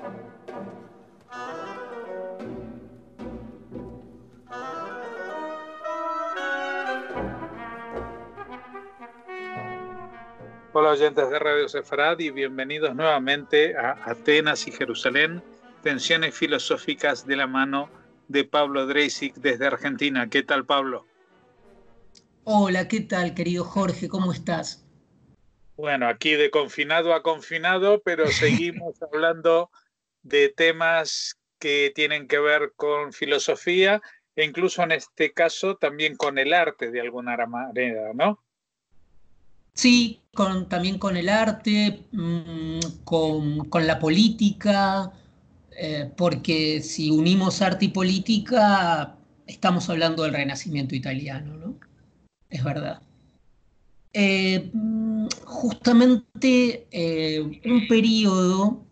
Hola oyentes de Radio Sefarad y bienvenidos nuevamente a Atenas y Jerusalén, tensiones filosóficas de la mano de Pablo Dreisig desde Argentina. ¿Qué tal, Pablo? Hola, ¿qué tal, querido Jorge? ¿Cómo estás? Bueno, aquí de confinado a confinado, pero seguimos hablando de temas que tienen que ver con filosofía e incluso en este caso también con el arte de alguna manera, ¿no? Sí, también con el arte, con la política, porque si unimos arte y política, estamos hablando del Renacimiento italiano, ¿no? Es verdad. Justamente un periodo,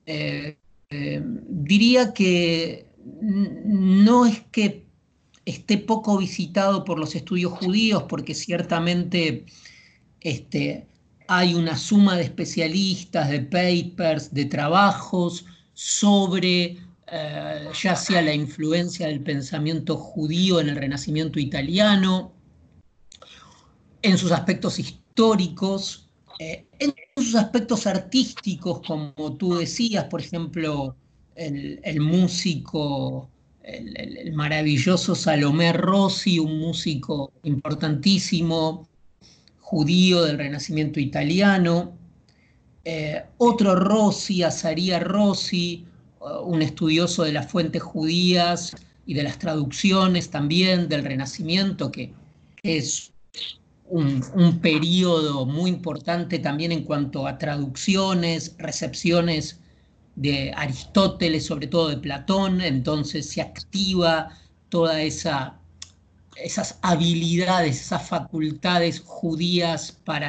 diría que no es que esté poco visitado por los estudios judíos, porque ciertamente este, hay una suma de especialistas, de papers, de trabajos sobre ya sea la influencia del pensamiento judío en el Renacimiento italiano, en sus aspectos históricos, en sus aspectos artísticos, como tú decías, por ejemplo, el músico, el maravilloso Salomé Rossi, un músico importantísimo, judío del Renacimiento italiano. Otro Rossi, Azaria Rossi, un estudioso de las fuentes judías y de las traducciones también del Renacimiento, que es un periodo muy importante también en cuanto a traducciones, recepciones de Aristóteles, sobre todo de Platón. Entonces se activa toda esas habilidades, esas facultades judías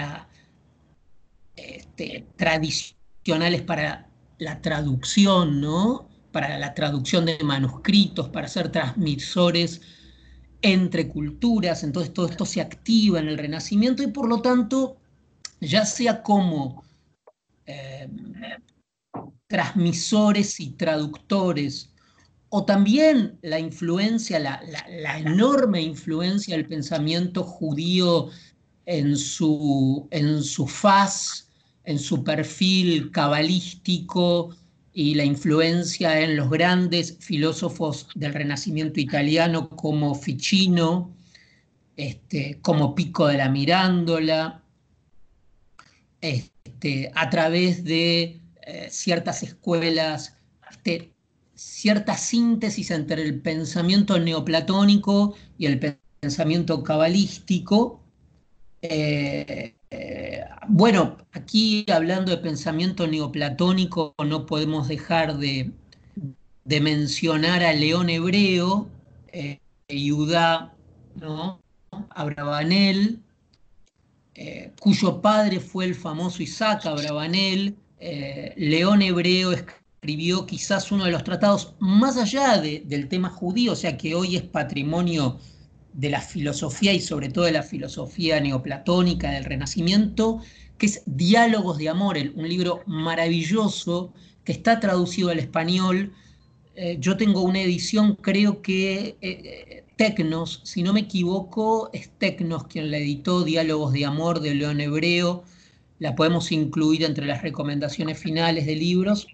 tradicionales para la traducción, ¿no? Para la traducción de manuscritos, para ser transmisores entre culturas. Entonces todo esto se activa en el Renacimiento y por lo tanto, ya sea como eh, transmisores y traductores, o también la influencia, la enorme influencia del pensamiento judío en su faz, en su perfil cabalístico y la influencia en los grandes filósofos del Renacimiento italiano como Ficino, como Pico de la Mirándola, a través de ciertas escuelas, cierta síntesis entre el pensamiento neoplatónico y el pensamiento cabalístico. Bueno, aquí hablando de pensamiento neoplatónico, no podemos dejar de mencionar a León Hebreo, Judá, ¿no? Abravanel, cuyo padre fue el famoso Isaac Abravanel. León Hebreo escribió quizás uno de los tratados más allá del tema judío, o sea que hoy es patrimonio de la filosofía y sobre todo de la filosofía neoplatónica del Renacimiento, que es Diálogos de Amor, un libro maravilloso que está traducido al español. Yo tengo una edición, creo que Tecnos, si no me equivoco, es Tecnos quien la editó, Diálogos de Amor de León Hebreo. La podemos incluir entre las recomendaciones finales de libros.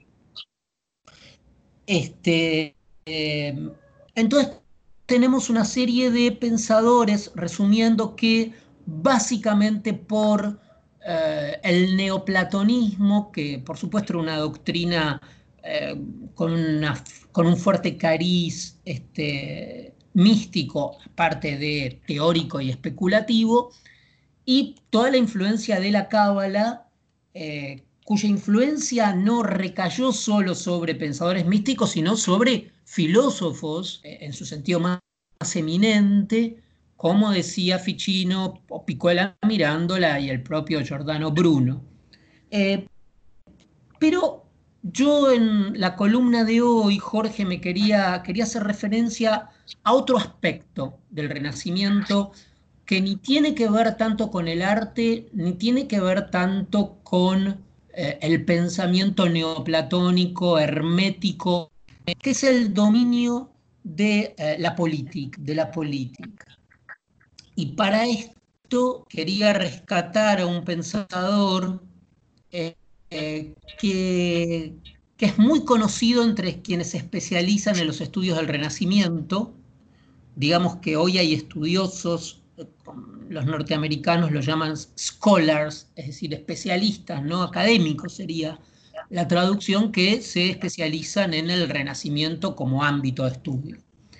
Este, eh, entonces, tenemos una serie de pensadores, resumiendo, que básicamente por el neoplatonismo, que por supuesto era una doctrina eh, con, una, con un fuerte cariz místico, aparte de teórico y especulativo, y toda la influencia de la Cábala, cuya influencia no recayó solo sobre pensadores místicos, sino sobre filósofos, en su sentido más eminente, como decía Ficino, o Picuela Mirándola y el propio Giordano Bruno. Eh, pero yo en la columna de hoy, Jorge, quería hacer referencia a otro aspecto del Renacimiento que ni tiene que ver tanto con el arte, ni tiene que ver tanto con el pensamiento neoplatónico, hermético, que es el dominio de la política. Y para esto quería rescatar a un pensador eh, que es muy conocido entre quienes se especializan en los estudios del Renacimiento. Digamos que hoy hay estudiosos, los norteamericanos lo llaman scholars, es decir, especialistas, no académicos sería la traducción, que se especializan en el Renacimiento como ámbito de estudio.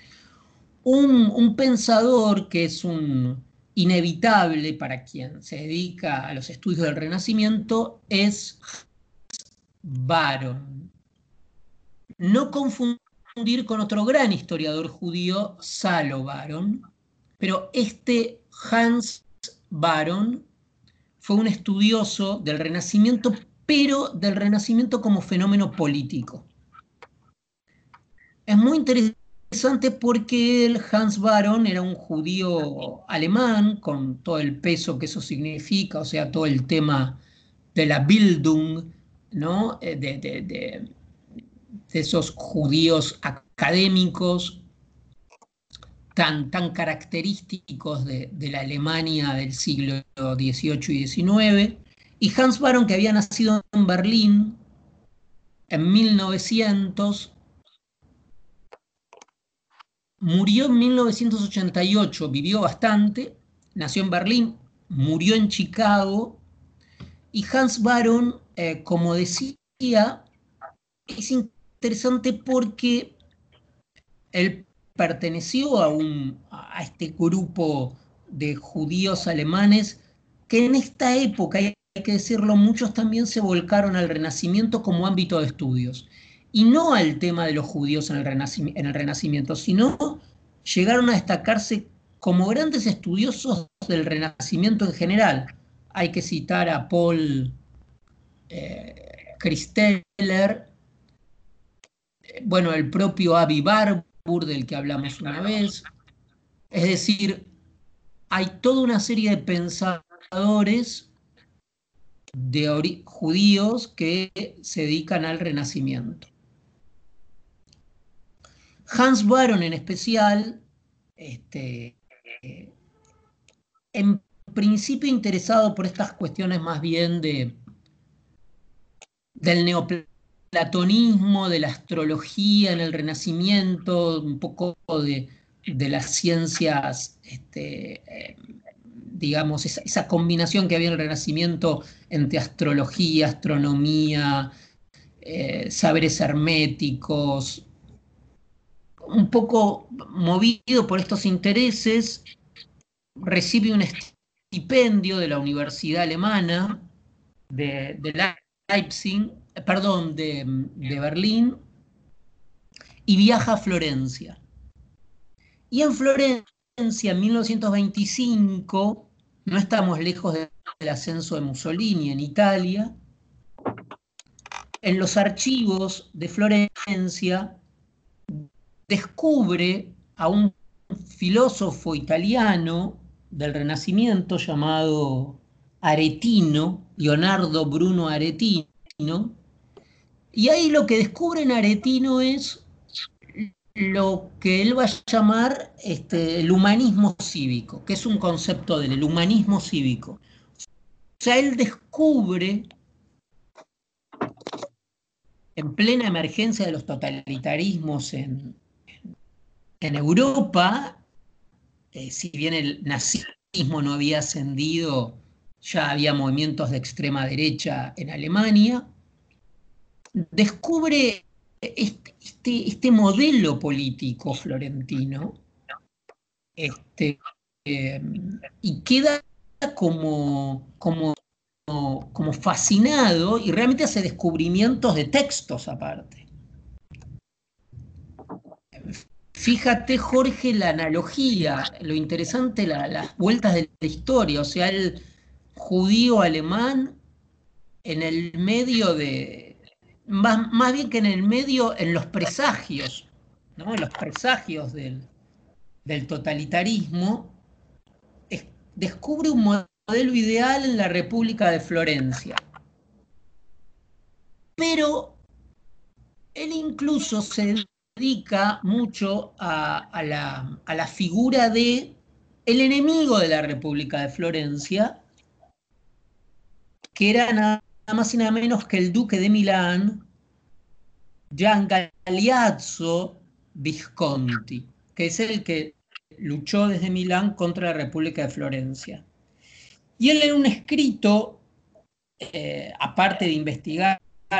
Un pensador que es un inevitable para quien se dedica a los estudios del Renacimiento es Baron. No confundir con otro gran historiador judío, Salo Baron, pero este Hans Baron fue un estudioso del Renacimiento, pero del Renacimiento como fenómeno político. Es muy interesante porque el Hans Baron era un judío alemán, con todo el peso que eso significa, o sea, todo el tema de la Bildung, ¿no? de esos judíos académicos tan característicos de la Alemania del siglo XVIII y XIX, y Hans Baron, que había nacido en Berlín en 1900, murió en 1988, vivió bastante, nació en Berlín, murió en Chicago, y Hans Baron, como decía, es interesante porque él perteneció a este grupo de judíos alemanes que en esta época, hay que decirlo, muchos también se volcaron al Renacimiento como ámbito de estudios. Y no al tema de los judíos en el Renacimiento, sino llegaron a destacarse como grandes estudiosos del Renacimiento en general. Hay que citar a Paul Christeller, bueno, el propio Avi Barbour, del que hablamos una vez. Es decir, hay toda una serie de pensadores judíos que se dedican al Renacimiento. Hans Baron en especial, en principio interesado por estas cuestiones más bien del neoplatonismo, de la astrología en el Renacimiento, un poco de las ciencias, digamos, esa combinación que había en el Renacimiento entre astrología, astronomía, saberes herméticos, un poco movido por estos intereses, recibe un estipendio de la Universidad Alemana de Leipzig, perdón, de Berlín, y viaja a Florencia. Y en Florencia, en 1925, no estamos lejos del ascenso de Mussolini en Italia, en los archivos de Florencia descubre a un filósofo italiano del Renacimiento llamado Aretino, Leonardo Bruno Aretino, y ahí lo que descubre en Aretino es lo que él va a llamar el humanismo cívico, que es un concepto del humanismo cívico. O sea, él descubre, en plena emergencia de los totalitarismos en Europa, si bien el nazismo no había ascendido, ya había movimientos de extrema derecha en Alemania, descubre este modelo político florentino, y queda como fascinado, y realmente hace descubrimientos de textos aparte. Fíjate, Jorge, la analogía, lo interesante, las vueltas de la historia, o sea, el judío alemán en el medio de, más bien que en el medio, en los presagios, ¿no? En los presagios del totalitarismo, descubre un modelo ideal en la República de Florencia. pero él incluso se dedica mucho a la figura de el enemigo de la República de Florencia, que era nada más y nada menos que el duque de Milán, Gian Galeazzo Visconti, que es el que luchó desde Milán contra la República de Florencia. Y él en un escrito, aparte de investigar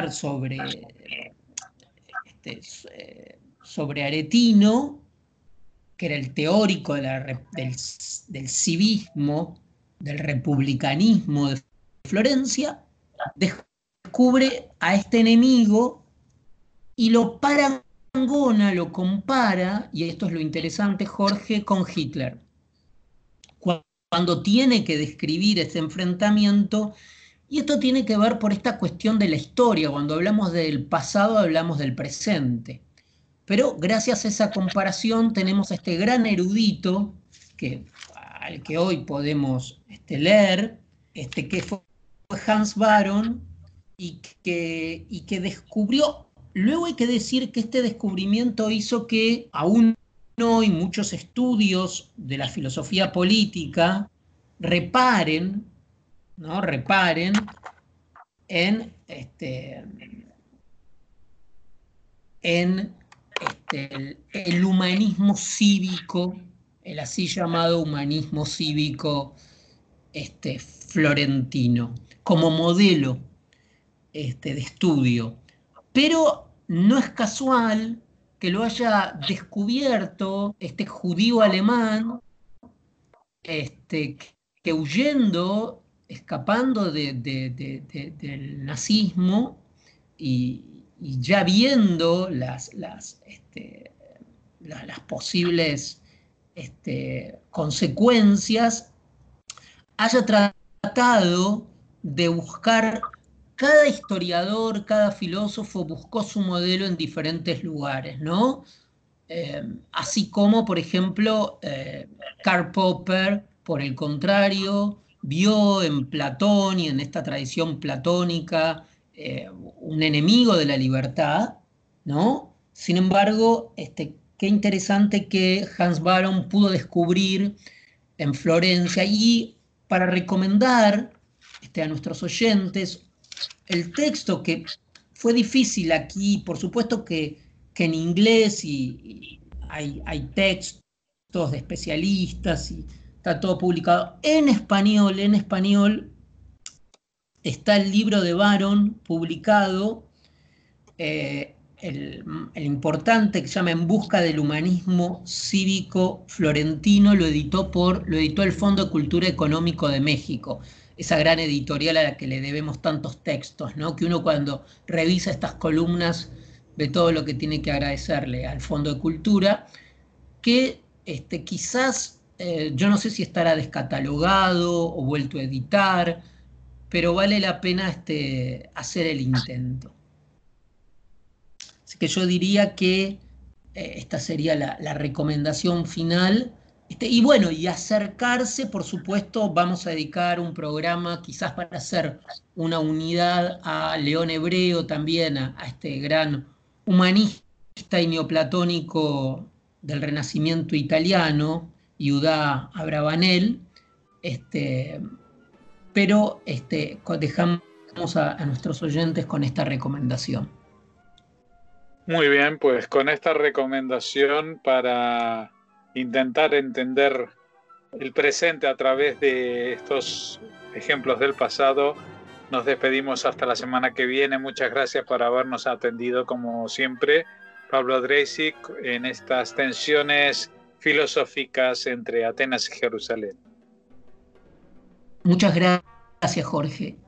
sobre Aretino, que era el teórico del civismo, del republicanismo de Florencia, descubre a este enemigo y lo parangona, lo compara, y esto es lo interesante, Jorge, con Hitler. Cuando tiene que describir ese enfrentamiento, y esto tiene que ver por esta cuestión de la historia, cuando hablamos del pasado hablamos del presente. Pero gracias a esa comparación tenemos a este gran erudito, al que hoy podemos leer, que fue Hans Baron, y que descubrió. Luego hay que decir que este descubrimiento hizo que aún hoy muchos estudios de la filosofía política reparen en el humanismo cívico, el así llamado humanismo cívico florentino, como modelo de estudio. Pero no es casual que lo haya descubierto este judío alemán, que huyendo, escapando del nazismo y ya viendo las posibles consecuencias, haya tratado de buscar. Cada historiador, cada filósofo buscó su modelo en diferentes lugares, ¿no? Así como, por ejemplo, Karl Popper, por el contrario, vio en Platón y en esta tradición platónica un enemigo de la libertad, ¿no? Sin embargo, qué interesante que Hans Baron pudo descubrir en Florencia, y para recomendar a nuestros oyentes el texto, que fue difícil aquí, por supuesto que en inglés y hay textos de especialistas y está todo publicado. En español está el libro de Baron publicado, el importante, que se llama En busca del humanismo cívico florentino, lo editó el Fondo de Cultura Económico de México, esa gran editorial a la que le debemos tantos textos, ¿no? Que uno cuando revisa estas columnas ve todo lo que tiene que agradecerle al Fondo de Cultura, que quizás, yo no sé si estará descatalogado o vuelto a editar, pero vale la pena hacer el intento. Así que yo diría que esta sería la recomendación final. Y bueno, y acercarse, por supuesto, vamos a dedicar un programa quizás para hacer una unidad a León Hebreo también, a este gran humanista y neoplatónico del Renacimiento italiano, Judá Abravanel, pero dejamos a nuestros oyentes con esta recomendación. Muy bien, pues con esta recomendación para intentar entender el presente a través de estos ejemplos del pasado, nos despedimos hasta la semana que viene. Muchas gracias por habernos atendido, como siempre, Pablo Dreisig, en estas tensiones filosóficas entre Atenas y Jerusalén. Muchas gracias, Jorge.